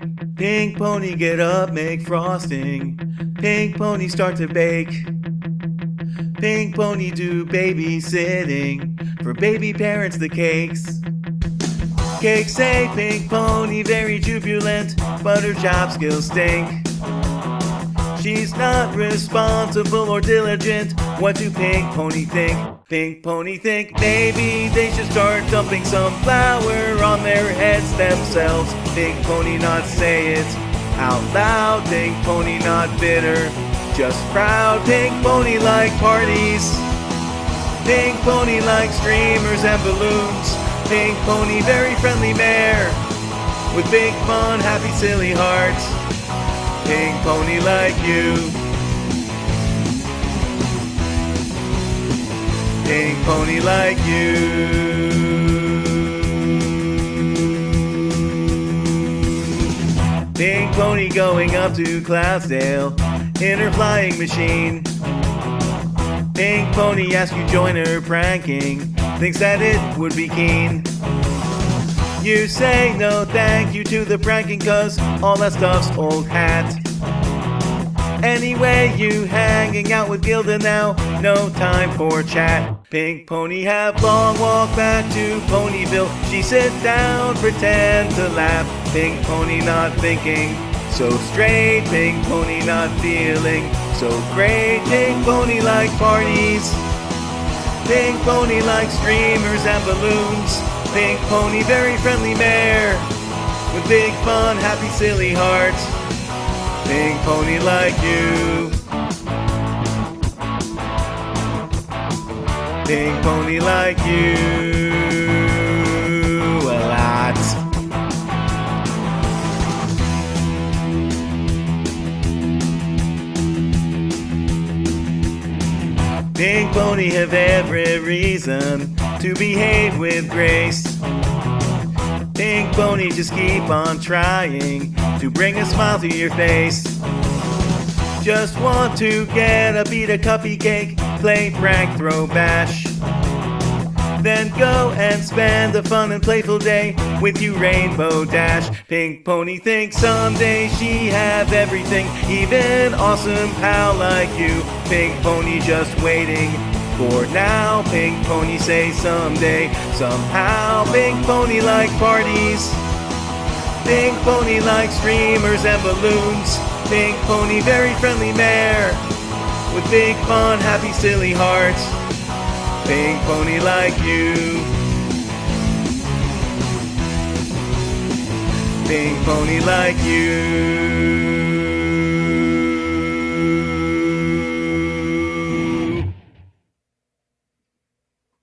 Pink pony, get up, make frosting. Pink pony, start to bake. Pink pony, do babysitting. For baby parents, the cakes. Cakes say pink pony, very jubilant, but her job skills stink. She's not responsible or diligent. What do pink pony think? Pink pony think maybe they should start dumping some flour on their heads themselves. Pink pony not say it out loud. Pink pony not bitter, just proud. Pink pony like parties. Pink pony like streamers and balloons. Pink pony very friendly mare with big fun, happy, silly hearts. Pink pony like you. Pink pony like you. Pink pony going up to Cloudsdale in her flying machine. Pink pony asks you join her pranking, thinks that it would be keen. You say no thank you to the pranking cause all that stuff's old hat. Anyway, you hanging out with Gilda now, no time for chat. Pink pony have long walk back to Ponyville. She sit down, pretend to laugh. Pink pony not thinking so straight. Pink pony not feeling so great. Pink pony like parties. Pink pony like streamers and balloons. Pink pony very friendly mare with big fun, happy, silly hearts. Pink pony like you. Pink pony like you a lot. Pink pony have every reason to behave with grace. Pink pony just keep on trying to bring a smile to your face. Just want to get a beat, a cuppy cake, play prank, throw bash. Then go and spend a fun and playful day with you Rainbow Dash. Pink pony thinks someday she have everything, even awesome pal like you. Pink pony just waiting for now. Pink pony say someday, somehow. Pink pony like parties. Pink pony like streamers and balloons. Pink pony very friendly mare with big fun, happy, silly hearts. Pink pony like you. Pink pony like you.